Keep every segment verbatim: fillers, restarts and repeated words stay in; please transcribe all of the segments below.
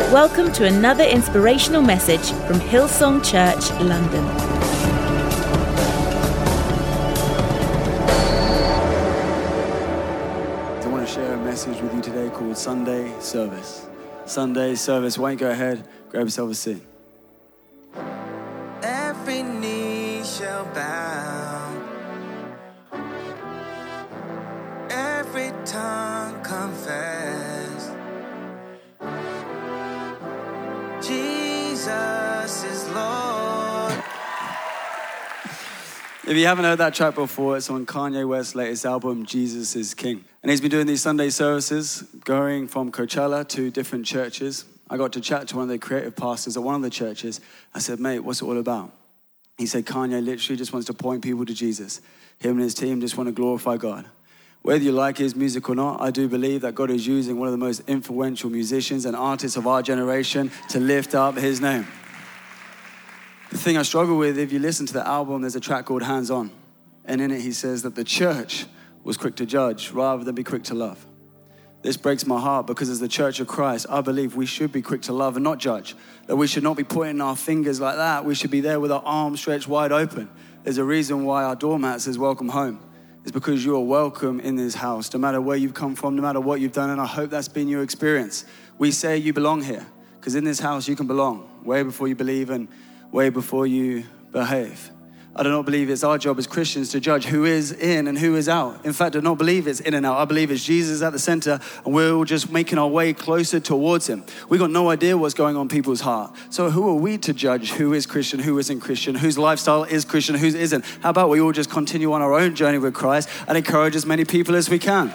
Welcome to another inspirational message from Hillsong Church, London. I want to share a message with you today called Sunday Service. Sunday Service. Why don't you go ahead, grab yourself a seat. Every knee shall bow, every tongue confess, Jesus is Lord. If you haven't heard that track before, it's on Kanye West's latest album, Jesus is King. And he's been doing these Sunday services, going from Coachella to different churches. I got to chat to one of the creative pastors at one of the churches. I said, mate, what's it all about? He said, Kanye literally just wants to point people to Jesus. Him and his team just want to glorify God. Whether you like his music or not, I do believe that God is using one of the most influential musicians and artists of our generation to lift up his name. The thing I struggle with, if you listen to the album, there's a track called Hands On. And in it, he says that the church was quick to judge rather than be quick to love. This breaks my heart because as the Church of Christ, I believe we should be quick to love and not judge. That we should not be pointing our fingers like that. We should be there with our arms stretched wide open. There's a reason why our doormat says welcome home. It's because you are welcome in this house, no matter where you've come from, no matter what you've done, and I hope that's been your experience. We say you belong here, because in this house you can belong way before you believe and way before you behave. I do not believe it's our job as Christians to judge who is in and who is out. In fact, I do not believe it's in and out. I believe it's Jesus at the center, and we're all just making our way closer towards him. We got no idea what's going on in people's heart. So who are we to judge who is Christian, who isn't Christian, whose lifestyle is Christian, whose isn't? How about we all just continue on our own journey with Christ and encourage as many people as we can?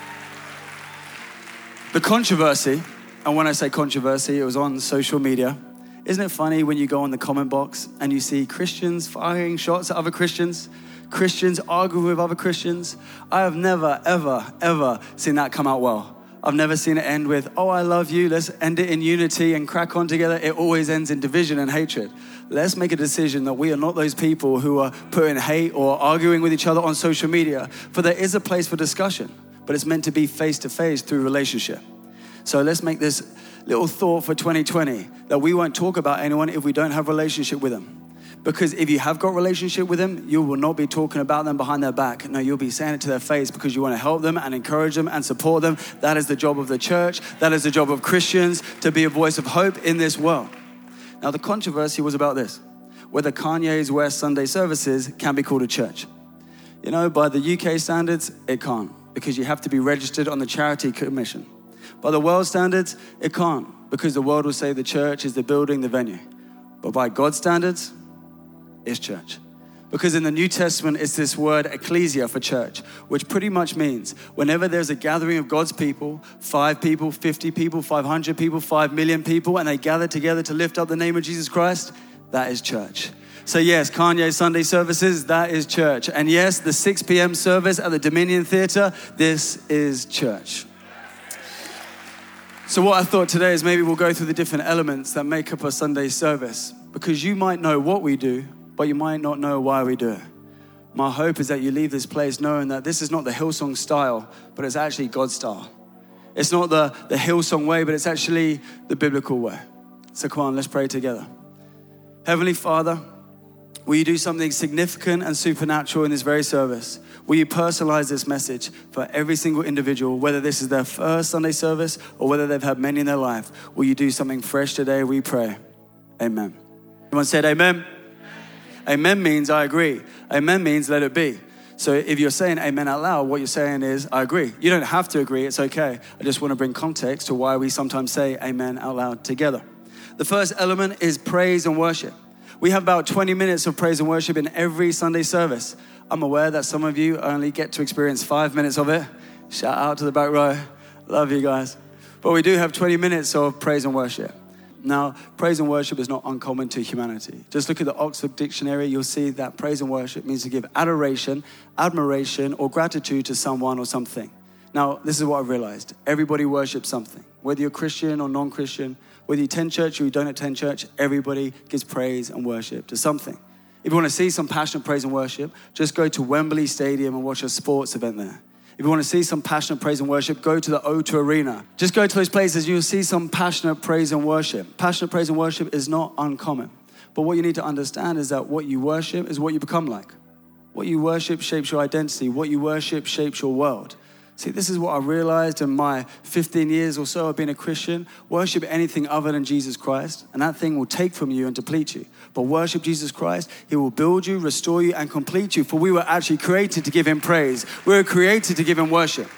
The controversy, and when I say controversy, it was on social media. Isn't it funny when you go on the comment box and you see Christians firing shots at other Christians, Christians arguing with other Christians? I have never, ever, ever seen that come out well. I've never seen it end with, oh, I love you, let's end it in unity and crack on together. It always ends in division and hatred. Let's make a decision that we are not those people who are putting hate or arguing with each other on social media. For there is a place for discussion, but it's meant to be face-to-face through relationship. So let's make this little thought for twenty twenty, that we won't talk about anyone if we don't have a relationship with them. Because if you have got a relationship with them, you will not be talking about them behind their back. No, you'll be saying it to their face because you want to help them and encourage them and support them. That is the job of the church. That is the job of Christians, to be a voice of hope in this world. Now, the controversy was about this: whether Kanye's West Sunday services can be called a church. You know, by the U K standards, it can't, because you have to be registered on the Charity Commission. By the world standards, it can't, because the world will say the church is the building, the venue. But by God's standards, it's church. Because in the New Testament, it's this word ecclesia for church, which pretty much means whenever there's a gathering of God's people, five people, fifty people, five hundred people, five million people, and they gather together to lift up the name of Jesus Christ, that is church. So yes, Kanye Sunday services, that is church. And yes, the six p.m. service at the Dominion Theatre, this is church. So what I thought today is maybe we'll go through the different elements that make up a Sunday service, because you might know what we do, but you might not know why we do it. My hope is that you leave this place knowing that this is not the Hillsong style, but it's actually God's style. It's not the, the Hillsong way, but it's actually the biblical way. So come on, let's pray together. Heavenly Father, will you do something significant and supernatural in this very service? Will you personalize this message for every single individual, whether this is their first Sunday service or whether they've had many in their life? Will you do something fresh today? We pray. Amen. Everyone said amen? Amen. Amen means I agree. Amen means let it be. So if you're saying amen out loud, what you're saying is I agree. You don't have to agree. It's okay. I just want to bring context to why we sometimes say amen out loud together. The first element is praise and worship. We have about twenty minutes of praise and worship in every Sunday service. I'm aware that some of you only get to experience five minutes of it. Shout out to the back row. Love you guys. But we do have twenty minutes of praise and worship. Now, praise and worship is not uncommon to humanity. Just look at the Oxford Dictionary. You'll see that praise and worship means to give adoration, admiration, or gratitude to someone or something. Now, this is what I've realized. Everybody worships something. Whether you're Christian or non-Christian, whether you attend church or you don't attend church, everybody gives praise and worship to something. If you want to see some passionate praise and worship, just go to Wembley Stadium and watch a sports event there. If you want to see some passionate praise and worship, go to the O two Arena. Just go to those places, you'll see some passionate praise and worship. Passionate praise and worship is not uncommon. But what you need to understand is that what you worship is what you become like. What you worship shapes your identity. What you worship shapes your world. See, this is what I realized in my fifteen years or so of being a Christian. Worship anything other than Jesus Christ, and that thing will take from you and deplete you. But worship Jesus Christ, he will build you, restore you, and complete you. For we were actually created to give him praise. We were created to give him worship.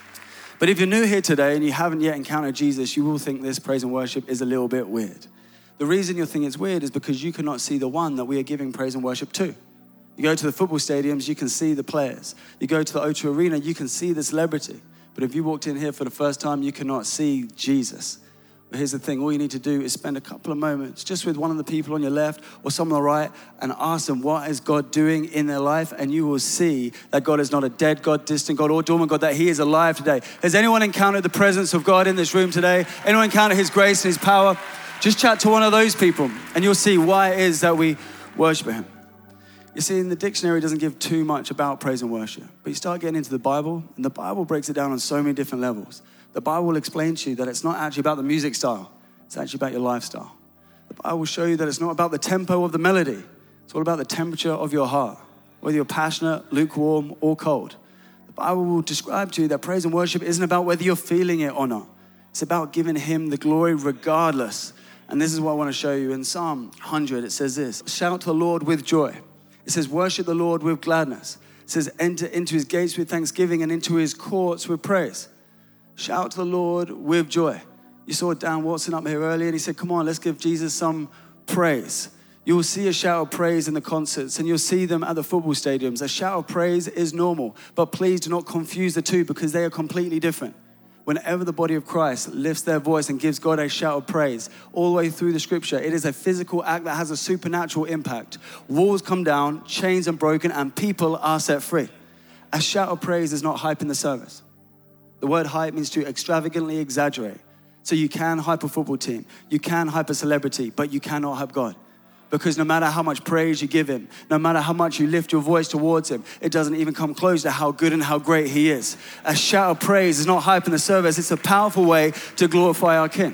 But if you're new here today and you haven't yet encountered Jesus, you will think this praise and worship is a little bit weird. The reason you'll think it's weird is because you cannot see the one that we are giving praise and worship to. You go to the football stadiums, you can see the players. You go to the O two Arena, you can see the celebrity. But if you walked in here for the first time, you cannot see Jesus. But here's the thing, all you need to do is spend a couple of moments just with one of the people on your left or someone on the right and ask them, what is God doing in their life? And you will see that God is not a dead God, distant God, or dormant God, that he is alive today. Has anyone encountered the presence of God in this room today? Anyone encountered his grace and his power? Just chat to one of those people and you'll see why it is that we worship him. You see, in the dictionary, it doesn't give too much about praise and worship. But you start getting into the Bible, and the Bible breaks it down on so many different levels. The Bible will explain to you that it's not actually about the music style. It's actually about your lifestyle. The Bible will show you that it's not about the tempo of the melody. It's all about the temperature of your heart, whether you're passionate, lukewarm, or cold. The Bible will describe to you that praise and worship isn't about whether you're feeling it or not. It's about giving him the glory regardless. And this is what I want to show you. In Psalm one hundred, it says this, shout to the Lord with joy. It says, worship the Lord with gladness. It says, enter into his gates with thanksgiving and into his courts with praise. Shout to the Lord with joy. You saw Dan Watson up here earlier and he said, come on, let's give Jesus some praise. You will see a shout of praise in the concerts and you'll see them at the football stadiums. A shout of praise is normal, but please do not confuse the two because they are completely different. Whenever the body of Christ lifts their voice and gives God a shout of praise, all the way through the scripture, it is a physical act that has a supernatural impact. Walls come down, chains are broken, and people are set free. A shout of praise is not hype in the service. The word hype means to extravagantly exaggerate. So you can hype a football team, you can hype a celebrity, but you cannot hype God. Because no matter how much praise you give him, no matter how much you lift your voice towards him, it doesn't even come close to how good and how great he is. A shout of praise is not hype in the service. It's a powerful way to glorify our King.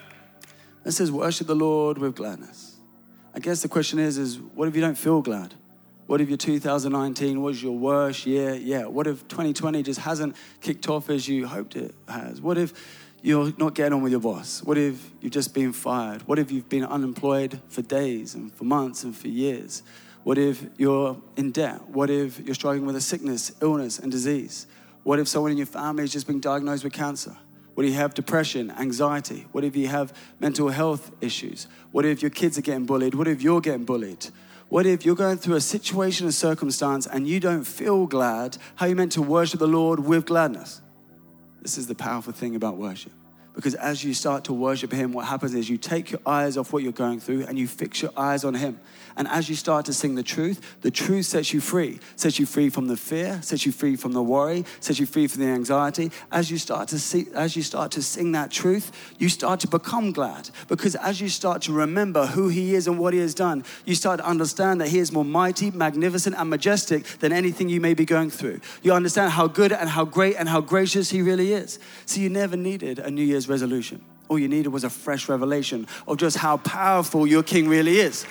It says, worship the Lord with gladness. I guess the question is, is what if you don't feel glad? What if your two thousand nineteen was your worst year yet? What if twenty twenty just hasn't kicked off as you hoped it has? What if you're not getting on with your boss? What if you've just been fired? What if you've been unemployed for days and for months and for years? What if you're in debt? What if you're struggling with a sickness, illness, and disease? What if someone in your family has just been diagnosed with cancer? What if you have depression, anxiety? What if you have mental health issues? What if your kids are getting bullied? What if you're getting bullied? What if you're going through a situation and circumstance and you don't feel glad? How are you meant to worship the Lord with gladness? This is the powerful thing about worship. Because as you start to worship him, what happens is you take your eyes off what you're going through and you fix your eyes on him. And as you start to sing the truth, the truth sets you free. Sets you free from the fear, sets you free from the worry, sets you free from the anxiety. As you start to see, as you start to sing that truth, you start to become glad. Because as you start to remember who he is and what he has done, you start to understand that he is more mighty, magnificent, and majestic than anything you may be going through. You understand how good and how great and how gracious he really is. So you never needed a New Year's resolution. All you needed was a fresh revelation of just how powerful your King really is.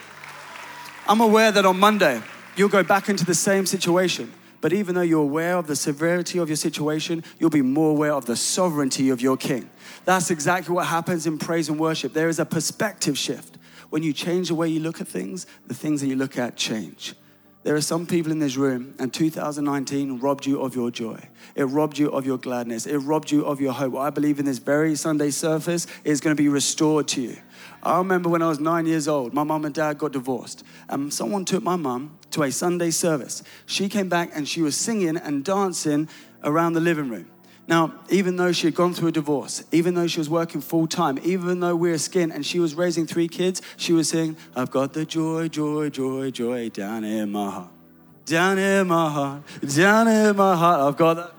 I'm aware that on Monday, you'll go back into the same situation. But even though you're aware of the severity of your situation, you'll be more aware of the sovereignty of your King. That's exactly what happens in praise and worship. There is a perspective shift. When you change the way you look at things, the things that you look at change. There are some people in this room, and two thousand nineteen robbed you of your joy. It robbed you of your gladness. It robbed you of your hope. I believe in this very Sunday service is going to be restored to you. I remember when I was nine years old, my mum and dad got divorced. And someone took my mum to a Sunday service. She came back and she was singing and dancing around the living room. Now, even though she had gone through a divorce, even though she was working full time, even though we were skin and she was raising three kids, she was saying, I've got the joy, joy, joy, joy down in my heart. Down in my heart, down in my heart, I've got that.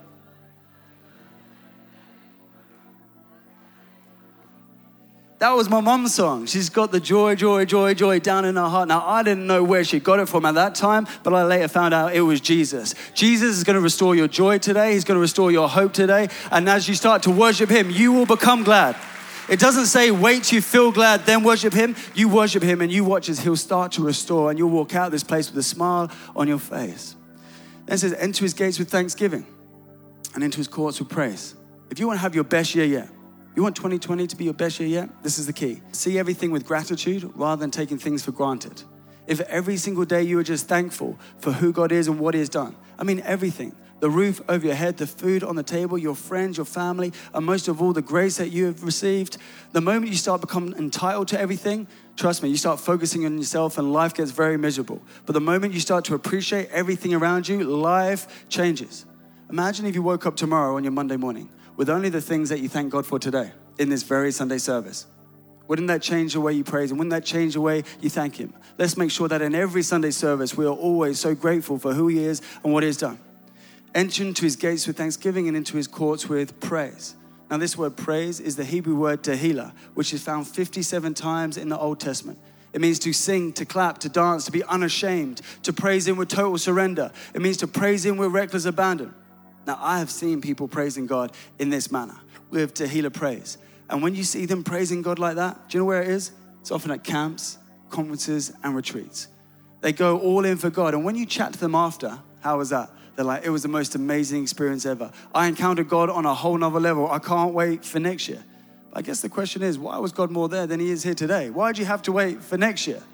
That was my mum's song. She's got the joy, joy, joy, joy down in her heart. Now, I didn't know where she got it from at that time, but I later found out it was Jesus. Jesus is going to restore your joy today. He's going to restore your hope today. And as you start to worship him, you will become glad. It doesn't say wait till you feel glad, then worship him. You worship him and you watch as he'll start to restore, and you'll walk out of this place with a smile on your face. Then it says, enter his gates with thanksgiving and into his courts with praise. If you want to have your best year yet, you want twenty twenty to be your best year yet? This is the key. See everything with gratitude rather than taking things for granted. If every single day you are just thankful for who God is and what he has done. I mean everything. The roof over your head, the food on the table, your friends, your family, and most of all, the grace that you have received. The moment you start becoming entitled to everything, trust me, you start focusing on yourself and life gets very miserable. But the moment you start to appreciate everything around you, life changes. Imagine if you woke up tomorrow on your Monday morning with only the things that you thank God for today in this very Sunday service. Wouldn't that change the way you praise him? Wouldn't that change the way you thank him? Let's make sure that in every Sunday service, we are always so grateful for who he is and what he has done. Enter into his gates with thanksgiving and into his courts with praise. Now this word praise is the Hebrew word tehillah, which is found fifty-seven times in the Old Testament. It means to sing, to clap, to dance, to be unashamed, to praise him with total surrender. It means to praise him with reckless abandon. Now, I have seen people praising God in this manner, with tehillah praise. And when you see them praising God like that, do you know where it is? It's often at camps, conferences, and retreats. They go all in for God. And when you chat to them after, how was that? They're like, it was the most amazing experience ever. I encountered God on a whole nother level. I can't wait for next year. I guess the question is, why was God more there than he is here today? Why did you have to wait for next year?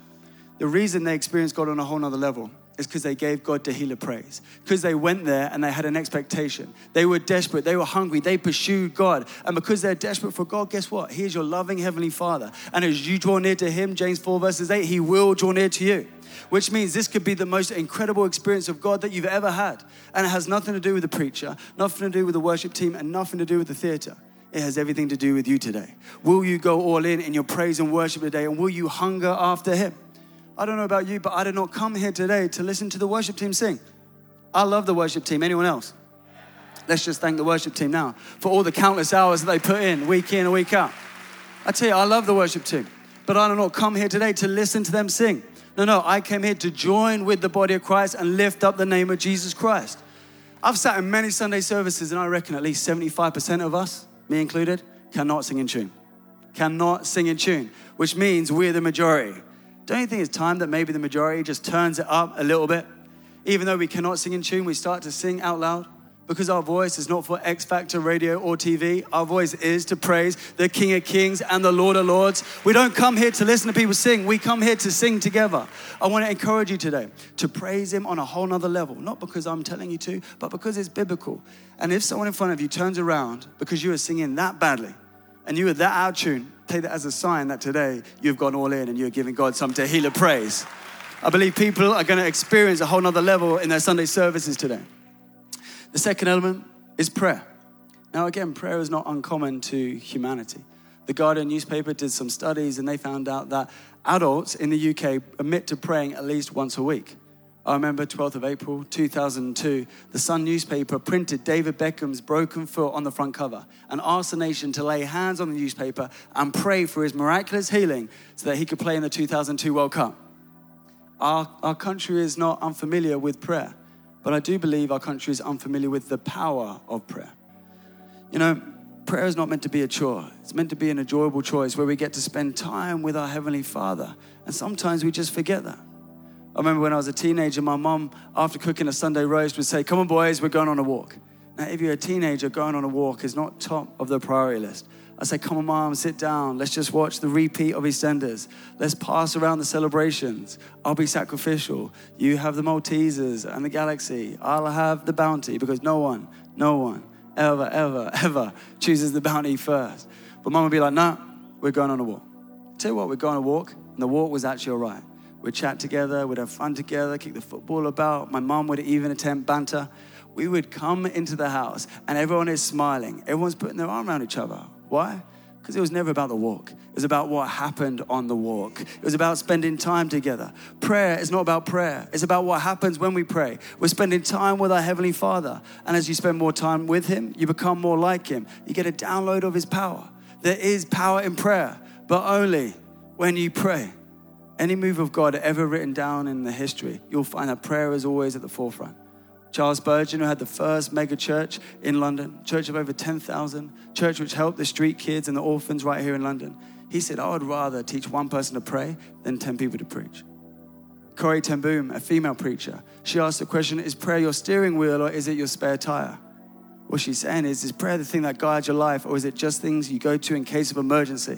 The reason they experienced God on a whole nother level is because they gave God tehillah praise. Because they went there and they had an expectation. They were desperate. They were hungry. They pursued God. And because they're desperate for God, guess what? He is your loving Heavenly Father. And as you draw near to him, James four verses eight, he will draw near to you. Which means this could be the most incredible experience of God that you've ever had. And it has nothing to do with the preacher, nothing to do with the worship team, and nothing to do with the theater. It has everything to do with you today. Will you go all in in your praise and worship today? And will you hunger after him? I don't know about you, but I did not come here today to listen to the worship team sing. I love the worship team. Anyone else? Let's just thank the worship team now for all the countless hours that they put in week in and week out. I tell you, I love the worship team, but I did not come here today to listen to them sing. No, no, I came here to join with the body of Christ and lift up the name of Jesus Christ. I've sat in many Sunday services and I reckon at least seventy-five percent of us, me included, cannot sing in tune. Cannot sing in tune, which means we're the majority. Don't you think it's time that maybe the majority just turns it up a little bit? Even though we cannot sing in tune, we start to sing out loud. Because our voice is not for X Factor radio or T V. Our voice is to praise the King of Kings and the Lord of Lords. We don't come here to listen to people sing. We come here to sing together. I want to encourage you today to praise him on a whole nother level. Not because I'm telling you to, but because it's biblical. And if someone in front of you turns around because you are singing that badly and you are that out of tune, take that as a sign that today you've gone all in and you're giving God some tehillah praise. I believe people are going to experience a whole nother level in their Sunday services today. The second element is prayer. Now again, prayer is not uncommon to humanity. The Guardian newspaper did some studies and they found out that adults in the U K admit to praying at least once a week. I remember twelfth of April two thousand two, the Sun newspaper printed David Beckham's broken foot on the front cover and asked the nation to lay hands on the newspaper and pray for his miraculous healing so that he could play in the two thousand two World Cup. Our, our country is not unfamiliar with prayer. But I do believe our country is unfamiliar with the power of prayer. You know, prayer is not meant to be a chore. It's meant to be an enjoyable choice where we get to spend time with our Heavenly Father. And sometimes we just forget that. I remember when I was a teenager, my mom, after cooking a Sunday roast, would say, come on, boys, we're going on a walk. Now, if you're a teenager, going on a walk is not top of the priority list. I say, come on, Mom, sit down. Let's just watch the repeat of EastEnders. Let's pass around the celebrations. I'll be sacrificial. You have the Maltesers and the Galaxy. I'll have the Bounty because no one, no one ever, ever, ever chooses the Bounty first. But Mom would be like, nah, we're going on a walk. Tell you what, we're going on a walk. And the walk was actually all right. We'd chat together. We'd have fun together, kick the football about. My mom would even attempt banter. We would come into the house and everyone is smiling. Everyone's putting their arm around each other. Why? Because it was never about the walk. It was about what happened on the walk. It was about spending time together. Prayer is not about prayer. It's about what happens when we pray. We're spending time with our Heavenly Father. And as you spend more time with him, you become more like him. You get a download of his power. There is power in prayer. but only when you pray. Any move of God ever written down in the history, you'll find that prayer is always at the forefront. Charles Spurgeon, who had the first mega church in London, church of over ten thousand, church which helped the street kids and the orphans right here in London. He said, I would rather teach one person to pray than ten people to preach. Corrie ten Boom, a female preacher, she asked the question, is prayer your steering wheel or is it your spare tire? What she's saying is, is prayer the thing that guides your life or is it just things you go to in case of emergency?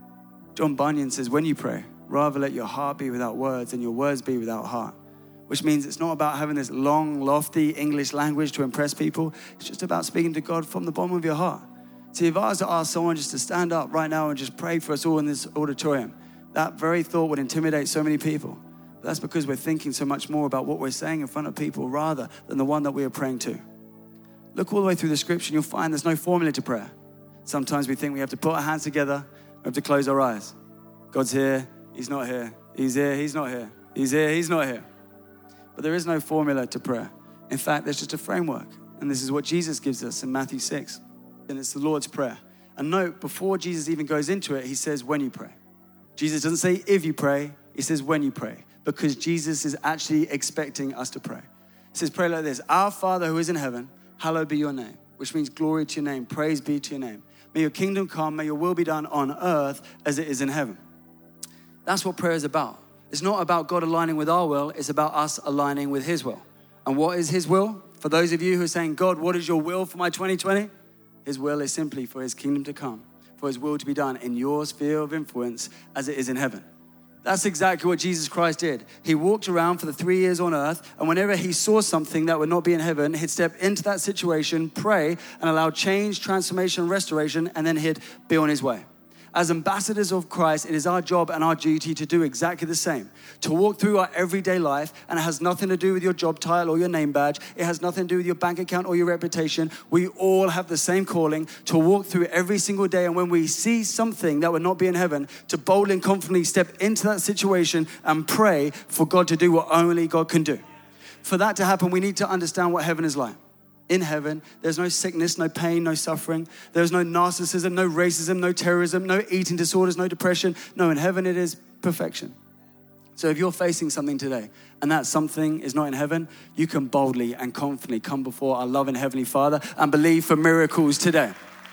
John Bunyan says, when you pray, rather let your heart be without words and your words be without heart. Which means it's not about having this long, lofty English language to impress people. It's just about speaking to God from the bottom of your heart. See, if I was to ask someone just to stand up right now and just pray for us all in this auditorium, that very thought would intimidate so many people. But that's because we're thinking so much more about what we're saying in front of people rather than the one that we are praying to. Look all the way through the scripture and you'll find there's no formula to prayer. Sometimes we think we have to put our hands together, we have to close our eyes. God's here, he's not here. He's here, he's not here. He's here, he's not here. But there is no formula to prayer. In fact, there's just a framework. And this is what Jesus gives us in Matthew six. And it's the Lord's Prayer. And note, before Jesus even goes into it, he says, when you pray. Jesus doesn't say if you pray, he says when you pray. Because Jesus is actually expecting us to pray. He says, pray like this. Our Father who is in heaven, hallowed be your name. Which means glory to your name, praise be to your name. May your kingdom come, may your will be done on earth as it is in heaven. That's what prayer is about. It's not about God aligning with our will. It's about us aligning with his will. And what is his will? For those of you who are saying, God, what is your will for my twenty twenty? His will is simply for his kingdom to come, for his will to be done in your sphere of influence as it is in heaven. That's exactly what Jesus Christ did. He walked around for the three years on earth, and whenever he saw something that would not be in heaven, he'd step into that situation, pray, and allow change, transformation, restoration, and then he'd be on his way. As ambassadors of Christ, it is our job and our duty to do exactly the same. To walk through our everyday life, and it has nothing to do with your job title or your name badge. It has nothing to do with your bank account or your reputation. We all have the same calling to walk through every single day. And when we see something that would not be in heaven, to boldly and confidently step into that situation and pray for God to do what only God can do. For that to happen, we need to understand what heaven is like. In heaven, there's no sickness, no pain, no suffering. There's no narcissism, no racism, no terrorism, no eating disorders, no depression. No, in heaven it is perfection. So if you're facing something today and that something is not in heaven, you can boldly and confidently come before our loving Heavenly Father and believe for miracles today.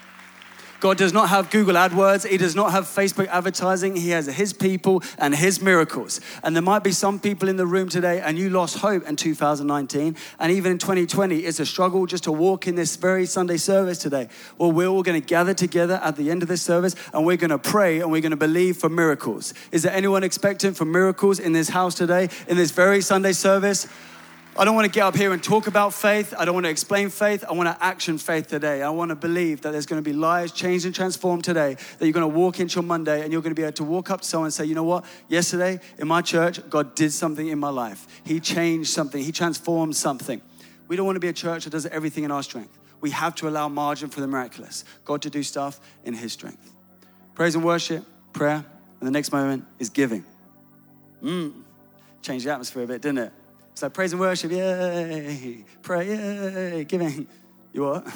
God does not have Google AdWords. He does not have Facebook advertising. He has his people and his miracles. And there might be some people in the room today and you lost hope in two thousand nineteen. And even in twenty twenty, it's a struggle just to walk in this very Sunday service today. Well, we're all going to gather together at the end of this service and we're going to pray and we're going to believe for miracles. Is there anyone expectant for miracles in this house today, in this very Sunday service? I don't want to get up here and talk about faith. I don't want to explain faith. I want to action faith today. I want to believe that there's going to be lives changed and transformed today, that you're going to walk into your Monday and you're going to be able to walk up to someone and say, you know what? Yesterday in my church, God did something in my life. He changed something. He transformed something. We don't want to be a church that does everything in our strength. We have to allow margin for the miraculous. God to do stuff in his strength. Praise and worship, prayer, and the next moment is giving. Mm, changed the atmosphere a bit, didn't it? It's like praise and worship, yay, pray, yay, giving. You what?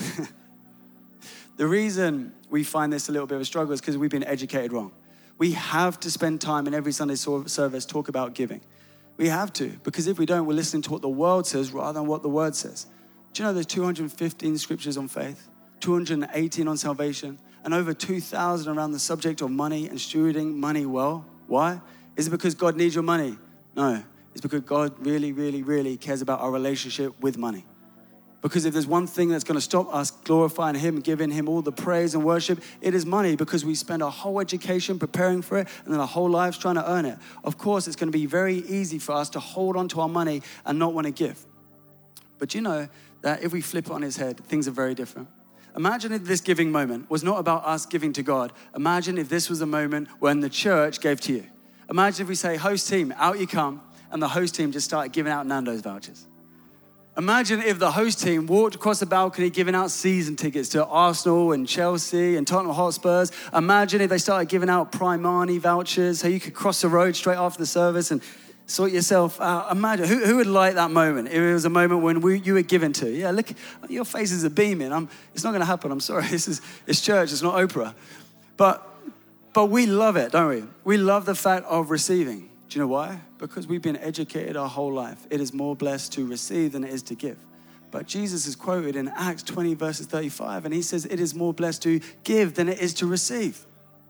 The reason we find this a little bit of a struggle is because we've been educated wrong. We have to spend time in every Sunday service talk about giving. We have to, because if we don't, we're listening to what the world says rather than what the word says. Do you know there's two hundred fifteen scriptures on faith, two hundred eighteen on salvation, and over two thousand around the subject of money and stewarding money well? Why? Is it because God needs your money? No. It's because God really, really, really cares about our relationship with money. Because if there's one thing that's going to stop us glorifying him, giving him all the praise and worship, it is money, because we spend our whole education preparing for it and then our whole lives trying to earn it. Of course, it's going to be very easy for us to hold on to our money and not want to give. But you know that if we flip it on his head, things are very different. Imagine if this giving moment was not about us giving to God. Imagine if this was a moment when the church gave to you. Imagine if we say, host team, out you come. And the host team just started giving out Nando's vouchers. Imagine if the host team walked across the balcony giving out season tickets to Arsenal and Chelsea and Tottenham Hotspurs. Imagine if they started giving out Primani vouchers so you could cross the road straight after the service and sort yourself out. Imagine, who, who would like that moment? If it was a moment when we, you were given to. Yeah, look, your faces are beaming. I'm, it's not going to happen, I'm sorry. This is it's church, it's not Oprah. But But we love it, don't we? We love the fact of receiving. Do you know why? Because we've been educated our whole life. It is more blessed to receive than it is to give. But Jesus is quoted in Acts twenty verses thirty-five, and he says it is more blessed to give than it is to receive.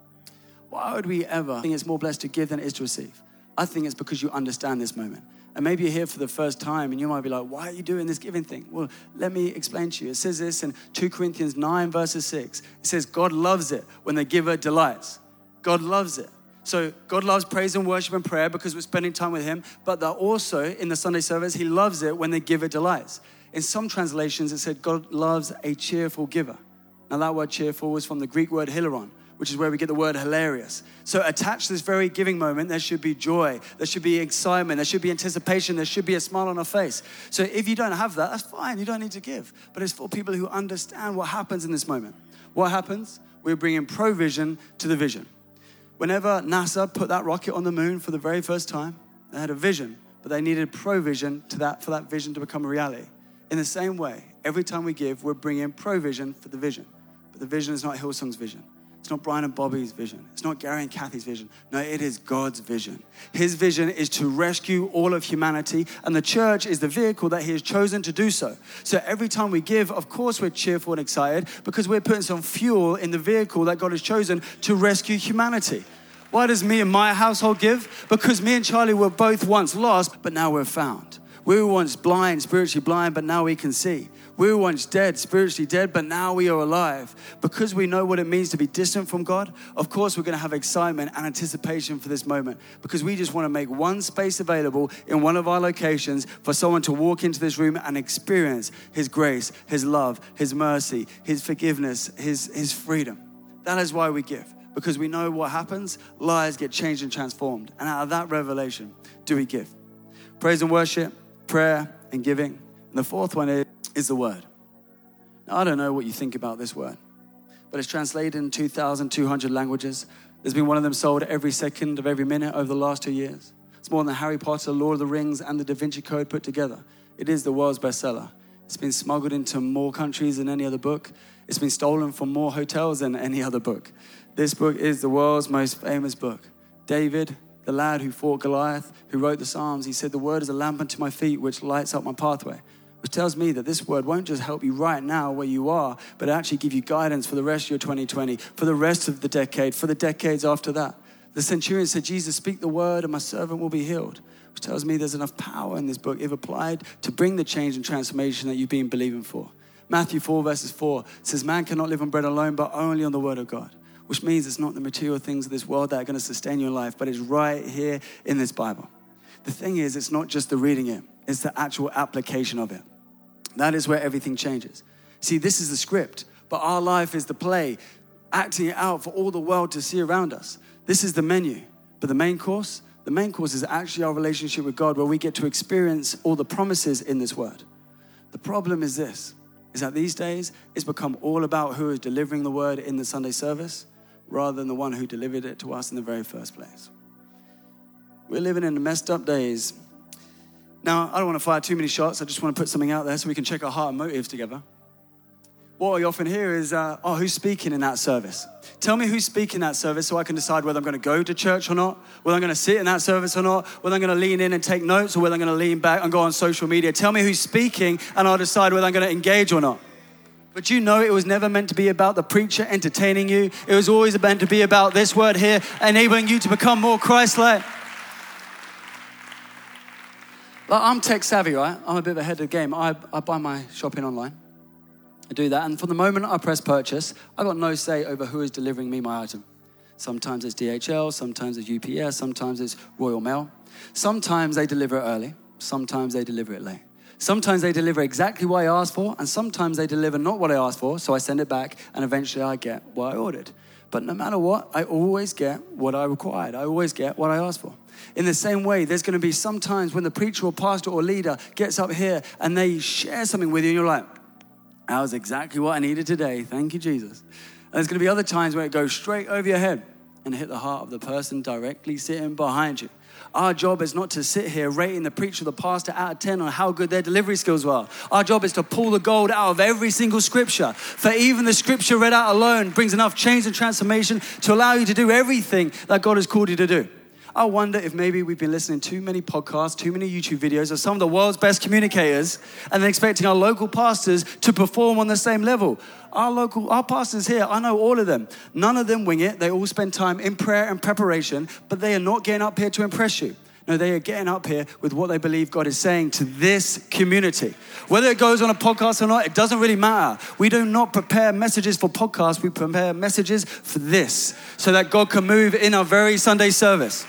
Why would we ever think it's more blessed to give than it is to receive? I think it's because you understand this moment. And maybe you're here for the first time and you might be like, why are you doing this giving thing? Well, let me explain to you. It says this in two Corinthians nine verses six. It says, God loves it when the giver delights. God loves it. So God loves praise and worship and prayer because we're spending time with him. But that also in the Sunday service, he loves it when the giver delights. In some translations, it said God loves a cheerful giver. Now that word cheerful was from the Greek word hilaron, which is where we get the word hilarious. So attached to this very giving moment, there should be joy, there should be excitement, there should be anticipation, there should be a smile on our face. So if you don't have that, that's fine, you don't need to give. But it's for people who understand what happens in this moment. What happens? We're bringing provision to the vision. Whenever NASA put that rocket on the moon for the very first time, they had a vision, but they needed provision to that for that vision to become a reality. In the same way, every time we give, we're bringing provision for the vision. But the vision is not Hillsong's vision. It's not Brian and Bobby's vision. It's not Gary and Kathy's vision. No, it is God's vision. His vision is to rescue all of humanity, and the church is the vehicle that he has chosen to do so. So every time we give, of course, we're cheerful and excited because we're putting some fuel in the vehicle that God has chosen to rescue humanity. Why does me and my household give? Because me and Charlie were both once lost, but now we're found. We were once blind, spiritually blind, but now we can see. We were once dead, spiritually dead, but now we are alive. Because we know what it means to be distant from God, of course we're going to have excitement and anticipation for this moment. Because we just want to make one space available in one of our locations for someone to walk into this room and experience his grace, his love, his mercy, his forgiveness, his, his freedom. That is why we give. Because we know what happens, lives get changed and transformed. And out of that revelation, do we give? Praise and worship, prayer and giving. And the fourth one is, is the word. Now, I don't know what you think about this word, but it's translated in two thousand two hundred languages. There's been one of them sold every second of every minute over the last two years. It's more than Harry Potter, Lord of the Rings, and the Da Vinci Code put together. It is the world's bestseller. It's been smuggled into more countries than any other book. It's been stolen from more hotels than any other book. This book is the world's most famous book. David, the lad who fought Goliath, who wrote the Psalms, he said, the word is a lamp unto my feet, which lights up my pathway. Which tells me that this word won't just help you right now where you are, but actually give you guidance for the rest of your twenty twenty, for the rest of the decade, for the decades after that. The centurion said, Jesus, speak the word and my servant will be healed. Which tells me there's enough power in this book, if applied, to bring the change and transformation that you've been believing for. Matthew four verses four says, man cannot live on bread alone, but only on the word of God. Which means it's not the material things of this world that are going to sustain your life, but it's right here in this Bible. The thing is, it's not just the reading it, it's the actual application of it. That is where everything changes. See, this is the script, but our life is the play, acting it out for all the world to see around us. This is the menu, but the main course, the main course is actually our relationship with God, where we get to experience all the promises in this word. The problem is this, is that these days, it's become all about who is delivering the word in the Sunday service, rather than the one who delivered it to us in the very first place. We're living in the messed up days. Now, I don't want to fire too many shots. I just want to put something out there so we can check our heart and motives together. What we often hear is, uh, oh, who's speaking in that service? Tell me who's speaking in that service so I can decide whether I'm going to go to church or not, whether I'm going to sit in that service or not, whether I'm going to lean in and take notes or whether I'm going to lean back and go on social media. Tell me who's speaking and I'll decide whether I'm going to engage or not. But you know it was never meant to be about the preacher entertaining you. It was always meant to be about this word here, enabling you to become more Christ-like. Like, I'm tech savvy, right? I'm a bit ahead of the game. I, I buy my shopping online. I do that. And from the moment I press purchase, I got no say over who is delivering me my item. Sometimes it's D H L, sometimes it's U P S, sometimes it's Royal Mail. Sometimes they deliver it early. Sometimes they deliver it late. Sometimes they deliver exactly what I asked for, and sometimes they deliver not what I asked for, so I send it back, and eventually I get what I ordered. But no matter what, I always get what I required. I always get what I asked for. In the same way, there's going to be some times when the preacher or pastor or leader gets up here and they share something with you and you're like, that was exactly what I needed today. Thank you, Jesus. And there's going to be other times where it goes straight over your head. and hit the heart of the person directly sitting behind you. Our job is not to sit here rating the preacher or the pastor out of ten on how good their delivery skills were. Our job is to pull the gold out of every single scripture. For even the scripture read out alone brings enough change and transformation to allow you to do everything that God has called you to do. I wonder if maybe we've been listening to too many podcasts, too many YouTube videos of some of the world's best communicators and then expecting our local pastors to perform on the same level. Our local, our pastors here, I know all of them. None of them wing it. They all spend time in prayer and preparation, but they are not getting up here to impress you. No, they are getting up here with what they believe God is saying to this community. Whether it goes on a podcast or not, it doesn't really matter. We do not prepare messages for podcasts. We prepare messages for this so that God can move in our very Sunday service.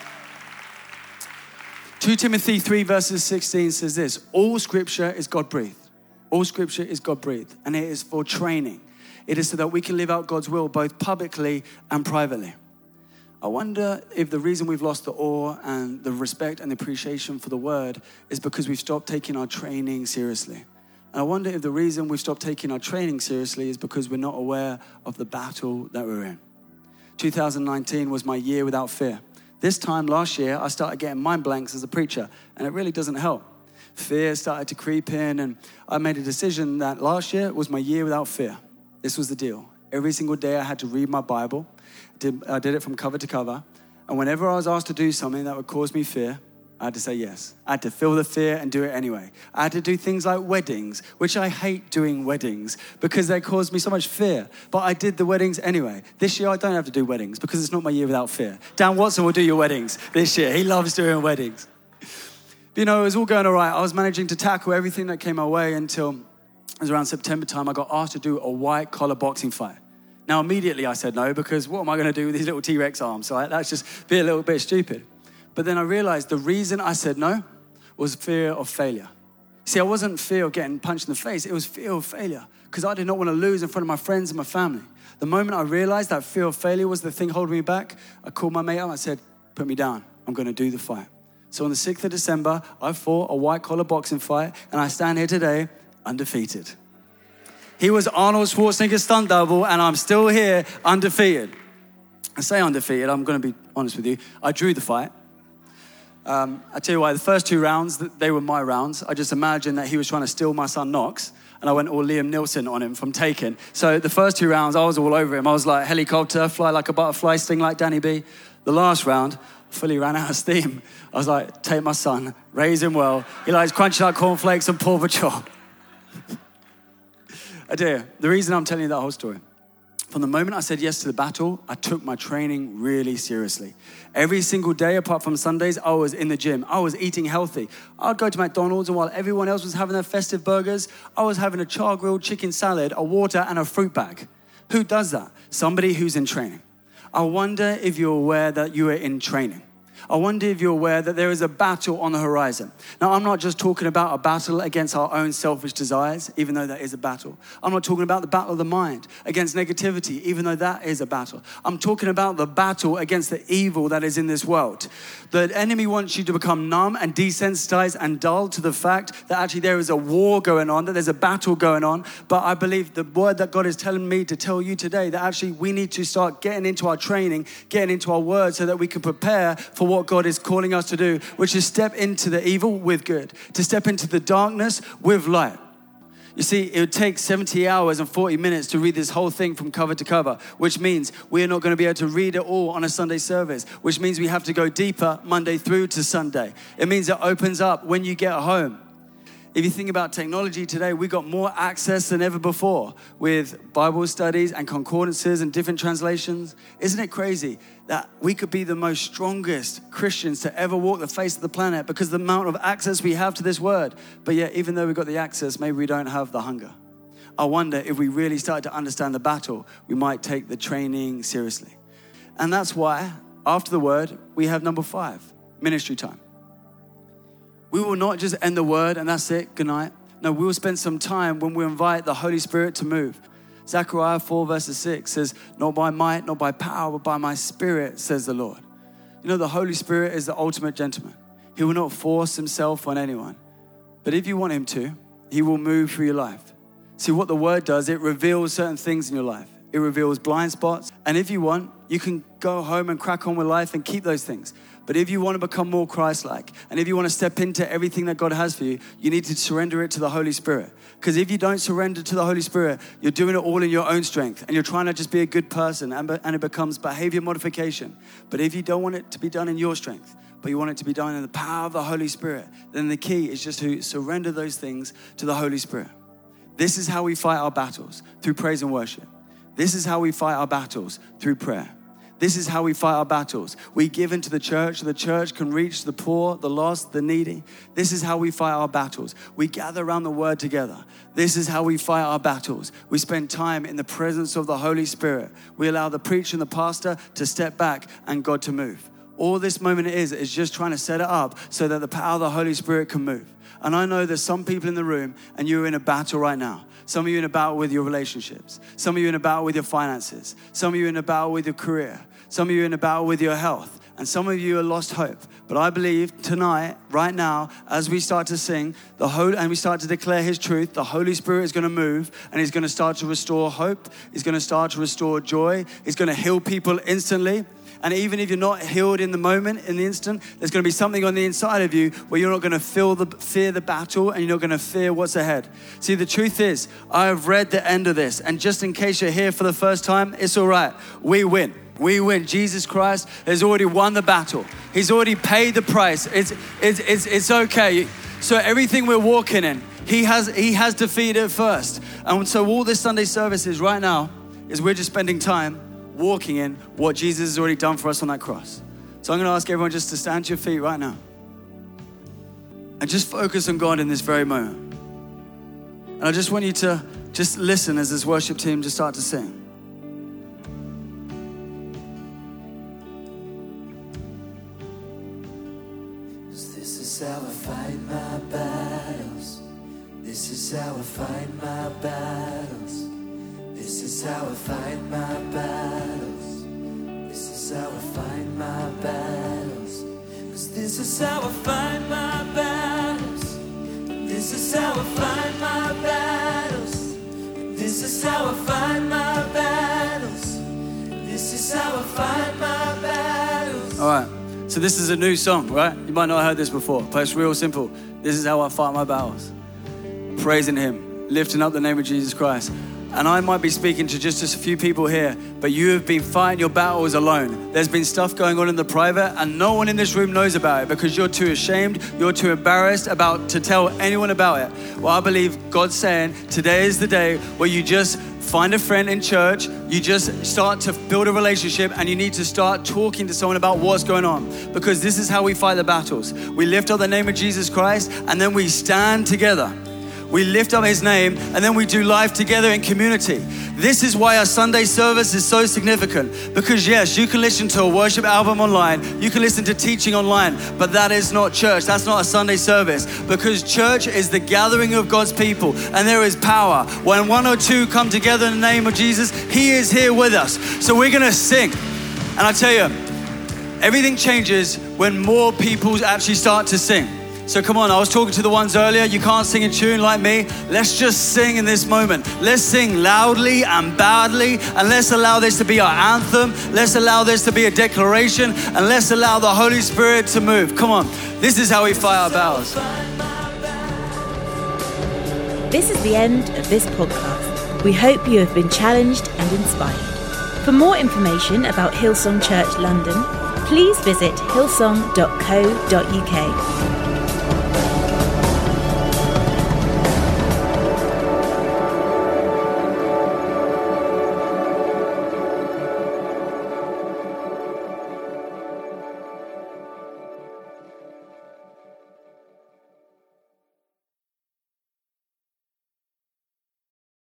Second Timothy three verses sixteen says this, all scripture is God-breathed. All scripture is God-breathed, and it is for training. It is so that we can live out God's will both publicly and privately. I wonder if the reason we've lost the awe and the respect and the appreciation for the word is because we've stopped taking our training seriously. And I wonder if the reason we've stopped taking our training seriously is because we're not aware of the battle that we're in. two thousand nineteen was my year without fear. This time last year, I started getting mind blanks as a preacher, and it really doesn't help. Fear started to creep in, and I made a decision that last year was my year without fear. This was the deal. Every single day I had to read my Bible. I did it from cover to cover. And whenever I was asked to do something that would cause me fear, I had to say yes. I had to feel the fear and do it anyway. I had to do things like weddings, which I hate doing weddings because they cause me so much fear. But I did the weddings anyway. This year I don't have to do weddings because it's not my year without fear. Dan Watson will do your weddings this year. He loves doing weddings. But you know, it was all going all right. I was managing to tackle everything that came my way until it was around September time. I got asked to do a white collar boxing fight. Now, immediately I said no because what am I going to do with these little T-Rex arms? So that's just be a little bit stupid. But then I realized the reason I said no was fear of failure. See, I wasn't fear of getting punched in the face. It was fear of failure because I did not want to lose in front of my friends and my family. The moment I realized that fear of failure was the thing holding me back, I called my mate up and I said, put me down. I'm going to do the fight. So on the sixth of December, I fought a white collar boxing fight and I stand here today undefeated. He was Arnold Schwarzenegger's stunt double and I'm still here undefeated. I say undefeated, I'm going to be honest with you. I drew the fight. Um, I tell you why, the first two rounds, they were my rounds. I just imagined that he was trying to steal my son Knox, and I went all Liam Neeson on him from Taken. So the first two rounds, I was all over him. I was like helicopter, fly like a butterfly, sting like Danny B. The last round, fully ran out of steam. I was like, take my son, raise him well. He likes crunchy like cornflakes and Paw Patrol. I do. The reason I'm telling you that whole story, from the moment I said yes to the battle, I took my training really seriously. Every single day, apart from Sundays, I was in the gym. I was eating healthy. I'd go to McDonald's, and while everyone else was having their festive burgers, I was having a char-grilled chicken salad, a water, and a fruit bag. Who does that? Somebody who's in training. I wonder if you're aware that you are in training. I wonder if you're aware that there is a battle on the horizon. Now, I'm not just talking about a battle against our own selfish desires, even though that is a battle. I'm not talking about the battle of the mind against negativity, even though that is a battle. I'm talking about the battle against the evil that is in this world. The enemy wants you to become numb and desensitized and dull to the fact that actually there is a war going on, that there's a battle going on. But I believe the word that God is telling me to tell you today, that actually we need to start getting into our training, getting into our word so that we can prepare for what God is calling us to do, which is step into the evil with good, to step into the darkness with light. You see, it would take seventy hours and forty minutes to read this whole thing from cover to cover, which means we're not going to be able to read it all on a Sunday service, which means we have to go deeper Monday through to Sunday. It means it opens up when you get home. If you think about technology today, we got more access than ever before with Bible studies and concordances and different translations. Isn't it crazy that we could be the most strongest Christians to ever walk the face of the planet because of the amount of access we have to this word? But yet, even though we've got the access, maybe we don't have the hunger. I wonder if we really started to understand the battle, we might take the training seriously. And that's why, after the word, we have number five, ministry time. We will not just end the word and that's it, good night. No, we will spend some time when we invite the Holy Spirit to move. Zechariah four verses six says, not by might, not by power, but by my spirit, says the Lord. You know, the Holy Spirit is the ultimate gentleman. He will not force himself on anyone. But if you want him to, he will move through your life. See, what the word does, it reveals certain things in your life. It reveals blind spots. And if you want, you can go home and crack on with life and keep those things. But if you want to become more Christ-like, and if you want to step into everything that God has for you, you need to surrender it to the Holy Spirit. Because if you don't surrender to the Holy Spirit, you're doing it all in your own strength, and you're trying to just be a good person, and, and it becomes behavior modification. But if you don't want it to be done in your strength, but you want it to be done in the power of the Holy Spirit, then the key is just to surrender those things to the Holy Spirit. This is how we fight our battles, through praise and worship. This is how we fight our battles, through prayer. This is how we fight our battles. We give into the church so the church can reach the poor, the lost, the needy. This is how we fight our battles. We gather around the word together. This is how we fight our battles. We spend time in the presence of the Holy Spirit. We allow the preacher and the pastor to step back and God to move. All this moment is, is just trying to set it up so that the power of the Holy Spirit can move. And I know there's some people in the room and you're in a battle right now. Some of you in a battle with your relationships. Some of you in a battle with your finances. Some of you in a battle with your career. Some of you in a battle with your health. And some of you are lost hope. But I believe tonight, right now, as we start to sing the whole, and we start to declare his truth, the Holy Spirit is going to move and he's going to start to restore hope. He's going to start to restore joy. He's going to heal people instantly. And even if you're not healed in the moment, in the instant, there's going to be something on the inside of you where you're not going to feel the, fear the battle and you're not going to fear what's ahead. See, the truth is, I have read the end of this. And just in case you're here for the first time, it's all right. We win. We win. Jesus Christ has already won the battle. He's already paid the price. It's, it's, it's, it's okay. So everything we're walking in, he has, he has defeated it first. And so all this Sunday service is right now is we're just spending time walking in what Jesus has already done for us on that cross. So I'm going to ask everyone just to stand to your feet right now and just focus on God in this very moment. And I just want you to just listen as this worship team just start to sing. This is how I fight my battles. This is how I fight my battles. This is how I fight my battles. This is how I fight my battles. Cause this is how I fight my battles. This is how I fight my battles. This is how I fight my battles. This is how I fight my battles. All right. So this is a new song, right? You might not have heard this before, but it's real simple. This is how I fight my battles. Praising him, lifting up the name of Jesus Christ. And I might be speaking to just a few people here, but you have been fighting your battles alone. There's been stuff going on in the private and no one in this room knows about it because you're too ashamed, you're too embarrassed about to tell anyone about it. Well, I believe God's saying today is the day where you just find a friend in church, you just start to build a relationship and you need to start talking to someone about what's going on, because this is how we fight the battles. We lift up the name of Jesus Christ and then we stand together. We lift up his name and then we do life together in community. This is why our Sunday service is so significant, because yes, you can listen to a worship album online, you can listen to teaching online, but that is not church. That's not a Sunday service, because church is the gathering of God's people and there is power. When one or two come together in the name of Jesus, he is here with us. So we're gonna sing. And I tell you, everything changes when more people actually start to sing. So come on, I was talking to the ones earlier, you can't sing in tune like me. Let's just sing in this moment. Let's sing loudly and badly, and let's allow this to be our anthem. Let's allow this to be a declaration, and let's allow the Holy Spirit to move. Come on, this is how we fight our battles. This is the end of this podcast. We hope you have been challenged and inspired. For more information about Hillsong Church London, please visit hillsong dot co dot uk.